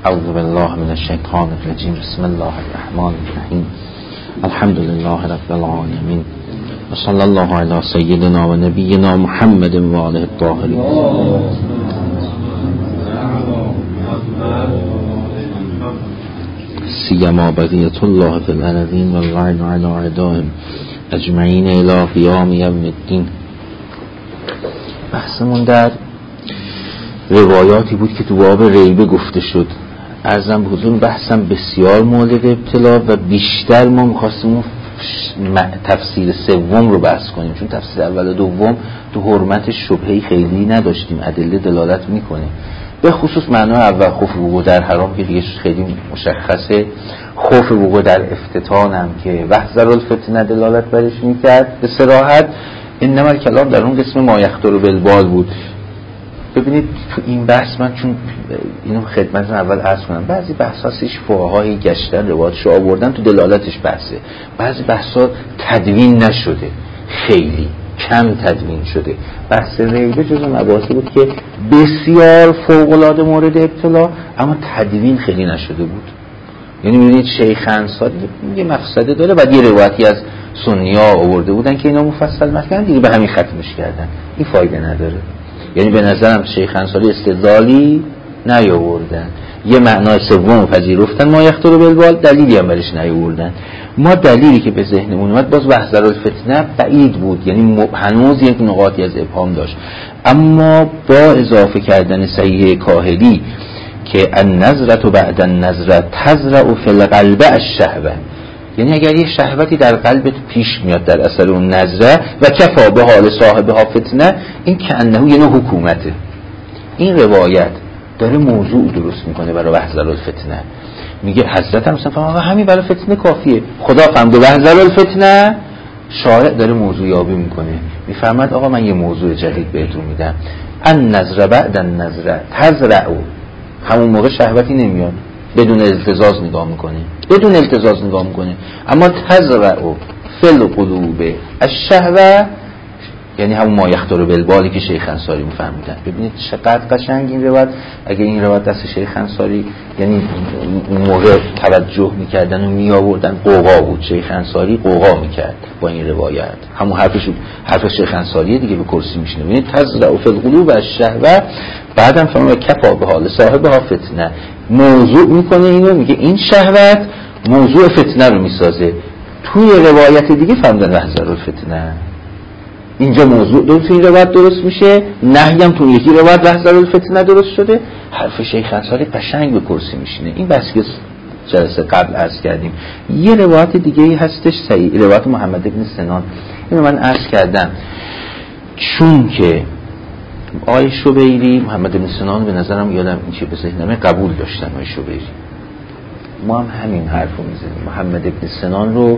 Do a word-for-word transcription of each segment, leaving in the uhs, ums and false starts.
اعوذ بالله من الشیطان الرجیم. بسم الله الرحمن الرحیم. الحمد لله رب العالمین و صلی الله علی سیدنا و نبینا محمد و آله الطاهرین. سیما بقیت الله فی الارضین و اللعن علی اعدائهم اجمعین الی قیام یوم الدین. بحثمون در روایاتی بود که تو باب ریبه گفته شد. عرضم به حضور بحثم بسیار مورد ابتلا و بیشتر ما می‌خواستیم تفسیر سوم رو بحث کنیم، چون تفسیر اول و دوم تو حرمت شبهه‌ای خیلی نداشتیم، ادله دلالت میکنه. به خصوص معنای اول خوف وقوع در حرام که دیگه خیلی مشخصه، خوف وقوع در افتتان هم که وحذر الفتنه دلالت برش میکرد به صراحت. انما کلام در اون قسم ما یخطر بالبال بود. ببینید تو این بحث من چون اینو خدمتتون اول عرض کنم، بعضی بحثاسش فقهاهای گشتن روایتشو آوردن تو دلالتش بحثه، بعضی بحثا تدوین نشده، خیلی کم تدوین شده. بحث ریبه جزو مباحثی بود که بسیار فوق‌العاده مورد ابتلا اما تدوین خیلی نشده بود. یعنی می‌بینید شیخ انصاری یه مفسده داره و یه روایتی از سنی‌ها آورده بودن که اینا مفصل متن دیگه به همین ختمش کردن. این فایده نداره. یعنی به نظرم شیخ انصاری استدلالی نیاوردن، یه معنای سوم پذیرفتن ما یخطر بالبال، دلیلی هم برش نیاوردن. ما دلیلی که به ذهنمون اومد باز وحذر الفتنه بعید بود، یعنی هنوز یک نقاطی از ابهام داشت. اما با اضافه کردن صحیح کاهلی که النظرة بعد النظرة تزرع فی القلب الشهوة، یعنی اگر یه شهوتی در قلبت پیش میاد در اثر اون نظره و کفا به حال صاحبها فتنه، این که انه یه نوع حکومته. این روایت داره موضوع درست میکنه برای وحذر الفتنه. میگه حضرت هم مثلا همین برای فتنه کافیه، خدا فهمده وحذر الفتنه، شارع داره موضوع یابی میکنه. میفرماد آقا من یه موضوع جدید بهتون میدم، النظره بعد النظره تزرع، همون موقع شهوتی نمیاد، بدون التزاز نگاه میکنه، بدون التزاز نگاه میکنه، اما تزرع فی القلوب الشهوه، یعنی همون ما یخطر بالبالی که شیخ انصاری میفرمودن. ببینید چقدر قشنگ این روایت. اگه این روایت دست شیخ انصاری، یعنی اون موقع توجه میکردن و میآوردن، قوقا بود، شیخ انصاری قوقا میکرد با این روایت. همون حرفش حرف شیخ انصاری دیگه به کرسی میشینه. ببینید تزرع فی القلوب الشهوه، بعدم فرمود کفا به حال صاحبها فتنه، موضوع میکنه اینو، میگه این شهوت موضوع فتنه رو میسازه. توی روایت دیگه فرمودن وحذر الفتنه، اینجا موضوع درست این روایت درست میشه، نهی هم تو یکی روایت وحذر الفتنه درست شده. حرف شیخ انصاری قشنگ به کرسی میشینه. این بس که جلسه قبل عرض کردیم. یه روایت دیگه ای هستش صحیح، روایت محمد بن سنان، اینو من عرض کردم چون که آقای شبیری، محمد بن سنان به نظرم یادم این چه به ذهنمه قبول داشتن آقای شبیری. ما هم همین حرفو میزنیم، محمد بن سنان رو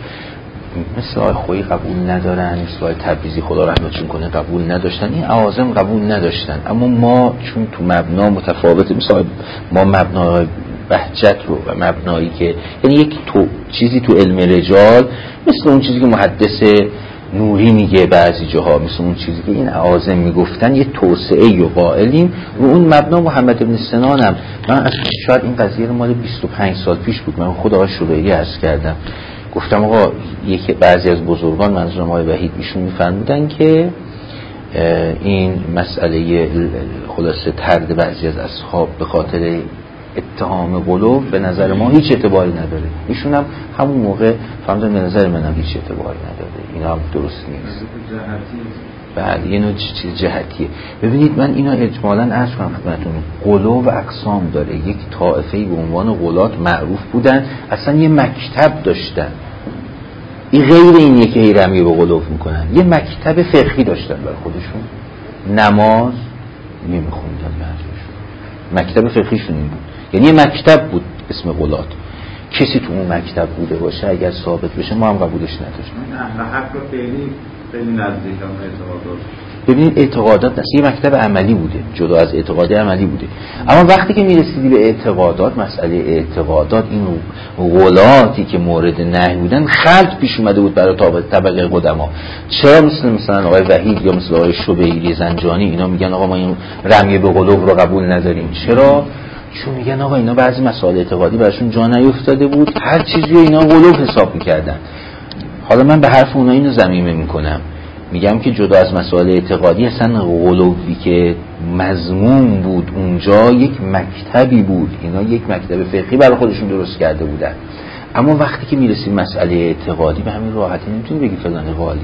مثل آقای خویی قبول ندارن، مثل آقای تبریزی خدا رحمتشون کنه قبول نداشتن، این اعاظم قبول نداشتن. اما ما چون تو مبنا متفاوته، مثل ما مبنای بهجت رو و مبنایی که یعنی یک تو چیزی تو علم رجال، مثل اون چیزی که محدث نوری میگه بعضی جاها، مثل اون چیزی که این اعاظم میگفتن، یه توسعه و قائلیم رو اون مبنا. محمد بن سنان هم من از شاید این قضیه رو مال بیست و پنج سال پیش بود، من خود آقای شبیری عرض کردم، گفتم آقا یکی بعضی از بزرگان، منظورم آقای وحید، ایشون میفرمودن که این مسئله خلاصه طرد بعضی از اصحاب به خاطر اتهام قلوب به نظر ما هیچ اعتباری نداره. ایشون هم همون موقع فرمودن به نظر منم هیچ اعتباری نداره، اینا هم درست نیست. بله یه نوع چیز جهتیه. ببینید من اینا اجمالاً عرض کنم خدمتتون، قلوب و اقسام داره. یک طائفه‌ای به عنوان غلات معروف بودن، اصلا یه مکتب داشتن، این غیر اینیه که هی رمی به قلوب میکنن، یه مکتب فقهی داشتن برای خودشون، نماز نمیخوندن بعضیشون، مکتب فقهیشون این بود، یعنی یه مکتب بود اسم غلات. کسی تو اون مکتب بوده باشه اگر ثابت بشه ما هم قبولش نداشتیم. اهل حق رو خیلی خیلی نزدیک هم اعتقادات. ببینید اعتقادات اصلا یه مکتب عملی بوده، جدا از اعتقاد عملی بوده. اما وقتی که میرسیدی به اعتقادات، مسئله اعتقادات، این غلاتی که مورد نهی بودن خلط پیش اومده بود برای طبقه قدما. چرا مثل مثلا آقای وحید یا مثل آقای شبیری زنجانی اینا میگن آقا ما این رمی به قلوب رو قبول نداریم؟ چرا؟ چون میگن آقا اینا بعضی مسائل اعتقادی براشون جا نیفتاده بود، هر چیزی اینا غلو حساب میکردن. حالا من به حرف اونا اینو ضمیمه میکنم، میگم که جدا از مسائل اعتقادی اصلا غلوی که مضمون بود اونجا یک مکتبی بود، اینا یک مکتب فقهی برای خودشون درست کرده بودن. اما وقتی که میرسیم مسئله اعتقادی به همین راحتی نمیتونی بگی فلان غالیه.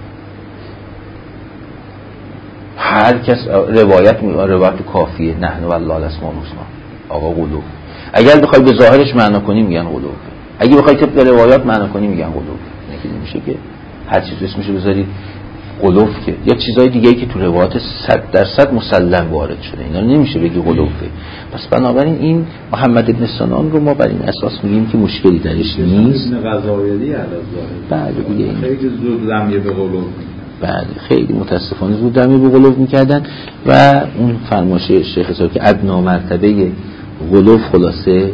هر کس روایت می روایت کافیه، نحن والله الاسماء الحسنا، آقا غلو. اگر بخوای به ظاهرش معنا کنی میگن غلو، اگه بخوای طبق روایات معنا کنی میگن غلو. نگه نمیشه که هر چیز اسمشو بذاری غلوف، که یا چیزای دیگه‌ای که تو روایات صد درصد مسلم وارد شده اینا نمیشه بگی غلوفه. پس بنابراین این محمد ابن سنان رو ما بر این اساس میگیم که مشکلی درش نیست. ابن غزایلی علاوه بله دیگه خیلی زود رمیه به غلوف، بله خیلی متاسفانه زود رمیه به غلوف میکردن و اون فرمایش شیخ اسحاق که ادنا مرتبه غلوف خلاصه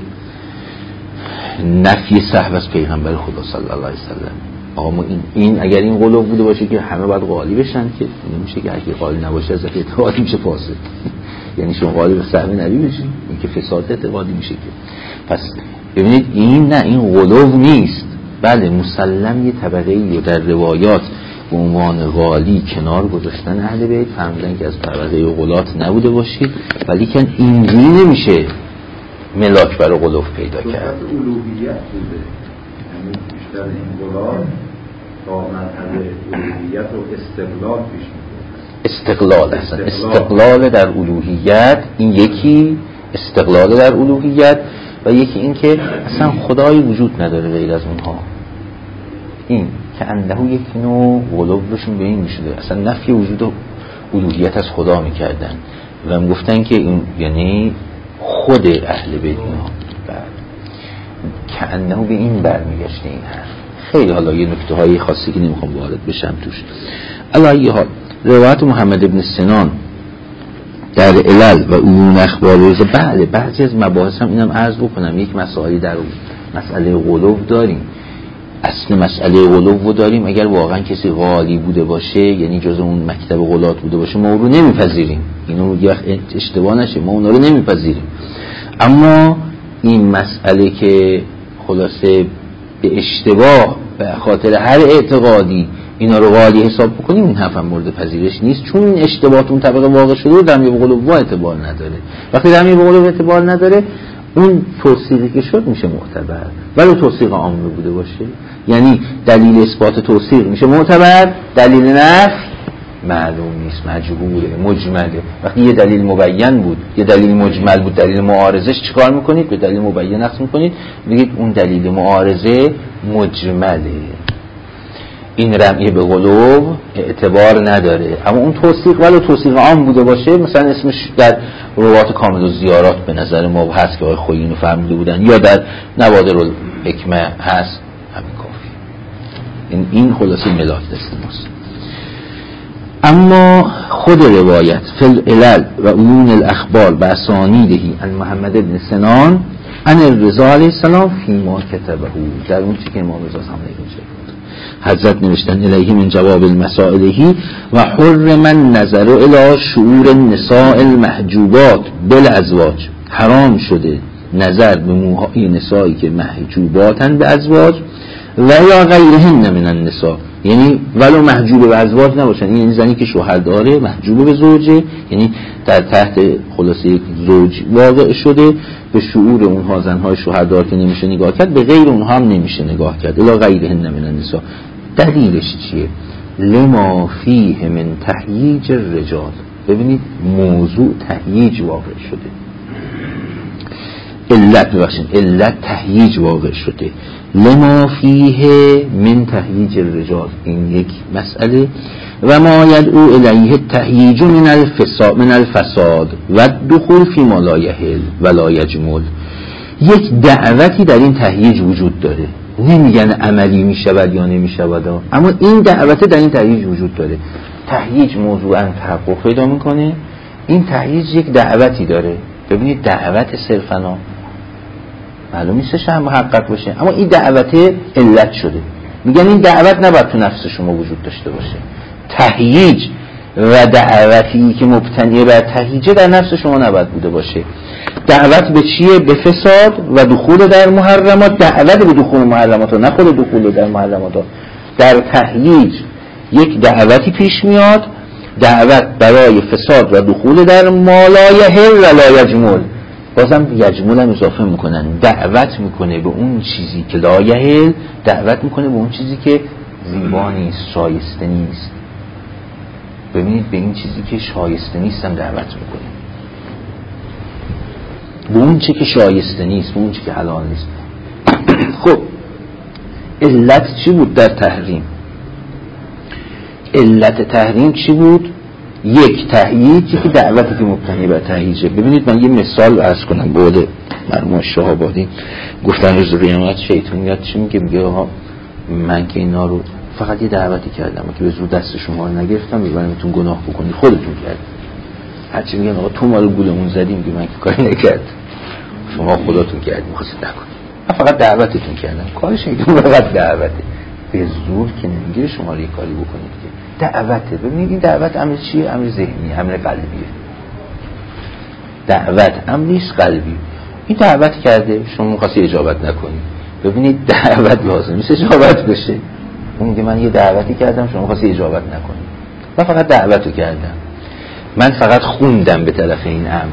نفی صحو از پیغمبر خدا صلی الله علیه و سلم. آقا این, این اگر این غلو بوده باشه که همه باید قالی بشن، که نمیشه که اگه قالی نباشه از اعتقادی میشه فاسد. یعنی شما قالی به صحو نبی بشین، این که فساد اعتقادی میشه که. پس ببینید این نه، این غلو نیست. بله مسلم یه طبقه‌ای در روایات به عنوان غالی کنار گذاشتن اهل بیت، فهمیدن که از طبقه غلات نبوده باشید، ولی که اینجوری نمیشه ملاک برای غلوف پیدا کرد. الوهیت بوده، یعنی بیشتر این غلات تا مرحله الوهیت و استقلال پیش می‌برد. استقلال اصلا استقلال در الوهیت، این یکی استقلال در الوهیت و یکی این که اصلا خدایی وجود نداره غیر از اونها. این که انه یک نوع غلوبشون به این میشده، اصلا نفی وجود و الوهیت از خدا میکردن و میگفتن که این یعنی خود اهل بیت اونها که انه به این برمیگشته این حرف. خیلی حالا یه نکته های خاصی که نمیخوام وارد بشم توش. علی حال روایت محمد ابن سنان در علل و عیون اخبار روز بله بعضی از مباحث هم اینم عرض بکنم، یک مسائلی در مسئله غلو داریم، اصل مسئله غلو داریم. اگر واقعا کسی غالی بوده باشه، یعنی جز اون مکتب غلات بوده باشه، ما رو نمیپذیریم، اینو یه اشتباه نشه، ما اونا رو نمیپذیریم. اما این مسئله که خلاصه به اشتباه به خاطر هر اعتقادی اینا رو غالی حساب بکنیم، این حرف هم مورد پذیرش نیست، چون این اشتباهات اون طبقه واقع شده و رمی به قلوب اعتبار نداره. وقتی رمی به قلوب اعتبار نداره، اون توصیقی که شد میشه معتبر، ولی توصیق عامه بوده باشه، یعنی دلیل اثبات توصیق میشه معتبر، دلیل نفی معلوم نیست، مجهوله، مجمله. وقتی یه دلیل مبین بود، یه دلیل مجمل بود، دلیل معارضش چیکار میکنید؟ به دلیل مبین نقص میکنید، میگید اون دلیل معارضه مجمله، این رمیه به قلوب اعتبار نداره. اما اون توصیق ولو توصیق عام بوده باشه، مثلا اسمش در روات کامل و زیارات به نظر ما هست که آقای خویی اینو فهمیده بودن، یا در نوادر الحکمه هست، همین کافی. این این خلاصه ملاک دست ماست. اما خود روایت فل علل و عیون الاخبار به اسانیدهی ان محمد ابن سنان ان الرضا علیه السلام فیما کتبه، در اون چی که امام رضا هم نگوشه حضرت نوشتن الیه من جواب المسائلهی و حرم النظر الی شعور النساء المحجوبات بالازواج، حرام شده نظر به موهای نسایی که محجوباتن به ازواج و یا غیرهن من النساء، یعنی ولو محجوب به ازواج نباشن، یعنی زنی که شوهر داره محجوب به زوجه، یعنی در تحت خلاصه یک زوج واقع شده، به شعور اونها زنهای شوهردار که نمیشه نگاه کرد، به غیر اونها هم نمیشه نگاه کرد. الا غیرهن من النساء. دلیلش چیه؟ لما فیه من تهییج الرجال. ببینید موضوع تهییج واقع شده، علت ببخشید علت تهییج واقع شده، لما فیه من تهییج الرجال، این یک مسئله، و ما یدعو الیه التهییج من الفساد من الفساد و دخول فی ما لا یحل و لا یجمل. یک دعوتی در این تهییج وجود داره، نمیگن عملی میشود یا نمیشود، اما این دعوت در این تهییج وجود داره. تهییج موضوعاً تحقق پیدا میکنه، این تهییج یک دعوتی داره. ببینید دعوت صرفاً معلوم نیستش هم محقق باشه، اما این دعوت علت شده، میگن این دعوت نباید تو نفس شما وجود داشته باشه. تهییج و دعوتی که مبتنی بر تهییج در نفس شما نباید بوده باشه. دعوت به چیه؟ به فساد و دخول در محرمات. دعوت به دخول محرمات نه خود دخول در محرمات. در تهییج یک دعوتی پیش میاد، دعوت برای فساد و دخول در ما لا یحل و لا یجمل. بازم یجمل هم اضافه میکنن، دعوت میکنه به اون چیزی که لا یحل، دعوت میکنه به اون چیزی که زیبا نیست، شایسته نیست. ببینید به این چیزی که شایسته نیست هم دعوت میکنه، به اون چی که شایسته نیست، به اون چی که حلال نیست. خب علت چی بود در تحریم؟ علت تحریم چی بود؟ یک، تهییج، که دعوتی که مبتنی بر تهییجه. ببینید من یه مثال عرض کنم. بعد مرحوم شهابادی گفتن روز قیامت شیطانیت چی میگه؟ میگه آها من که اینا رو فقط یه دعوتی کردم که به زور دست شما رو نگرفتم میبرمتون گناه بکنی، خودتون کردید. هرچی میگن آقا تو ما رو گولمون زدی، میگه من که کاری نکردم، شما خودتون کردید، می‌خواستید نکنید، من فقط دعوتتون کردم. کار شیطان فقط دعوته، به زور که نمیگیره شما رو یه کاری بکنید که دعوته. ببینید این دعوت امر چیه؟ امر ذهنی، امر قلبیه. دعوت امریش قلبی. این دعوت کرده، شما می‌خواستی اجابت نکنید. ببینید دعوت لازم نیست اجابت بشه. اون میگه من یه دعوتی کردم شما می‌خواستی اجابت نکنید، من فقط دعوتو کردم، من فقط خوندم به طرف این امر.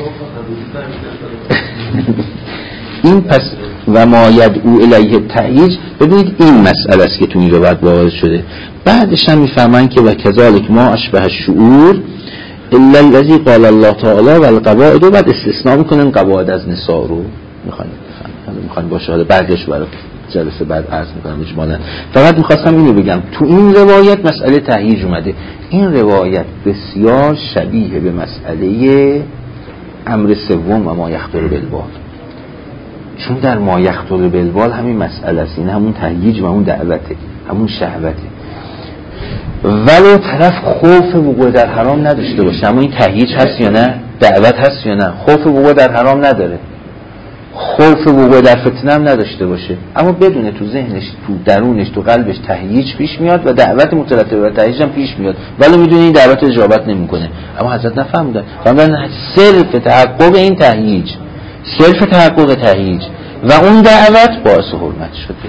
این پس و ما یدعو الیه التهییج. ببینید این مسئله است که تو این روایت وارد شده. بعدش هم میفهمن که و کذالک ما اشبه الشعور الا الذی قال الله تعالی و القواعد. بعد استثناء میکنن قواعد از نساء رو میخوان بفهمن، میخوان باشه. حالا بعدش برای جلسه بعد عرض میکنم اجمالا. فقط میخواستم اینو بگم تو این روایت مسئله تهییج اومده. این روایت بسیار شبیه به مسئله امر سوم و ما یخطر بالبال، چون در ما یخطر بالبال همین مسئله است، این همون تهییج و همون دعوته، همون شهوته. ولو طرف خوف وقوع در حرام نداشته باشه، اما این تهییج هست یا نه؟ دعوت هست یا نه؟ خوف وقوع در حرام نداره، خوف وقوع در فتنه هم نداشته باشه، اما بدونه تو ذهنش، تو درونش، تو قلبش تهییج پیش میاد و دعوت مترتب بر تهییج هم پیش میاد، ولی میدونه این دعوت اجابت نمیکنه. اما حضرت نفهمیدن، فهمیدن صرف تحقق این تهییج، صرف تحقق تهییج و اون دعوت باعث حرمت شده.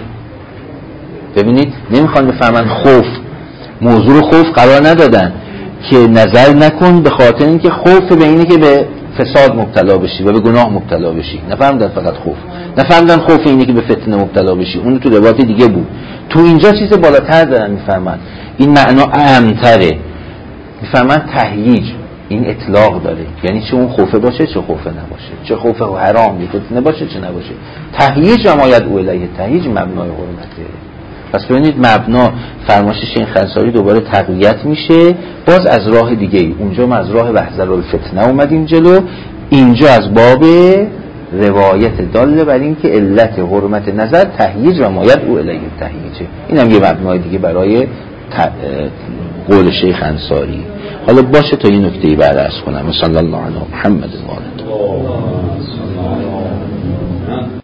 ببینید نمیخوان بفهمن خوف، موضوع خوف قرار ندادن که نظر نکن به خاطر اینکه خوف به اینه که به فساد مبتلا بشی و به گناه مبتلا بشی. نفهمیدن فقط خوف، نفهمیدن خوف اینه که به فتنه مبتلا بشی، اون تو روایت دیگه بود. تو اینجا چیز بالاتر دارن میفهمن، این معنا اعمتره. میفهمن تهییج این اطلاق داره، یعنی چه اون خوفه باشه چه خوفه نباشه، چه خوفه و حرام فتنه باشه چه نباشه. تهییج و ما یدعو الیه، تهییج مبنای حرمته. پس ببینید مبنا فرمایش شیخ خنساری دوباره تقویت میشه، باز از راه دیگه ای. اونجا ما از راه وحذر الفتنه اومدیم جلو، اینجا از باب روایت داله بر این که علت حرمت نظر تهییج و ما یدعو الیه تهییجه. این هم یه مبنای دیگه برای قول شیخ خنساری. حالا باشه تا این نکته بعد عرض کنم. صلی الله علیه محمد و آله.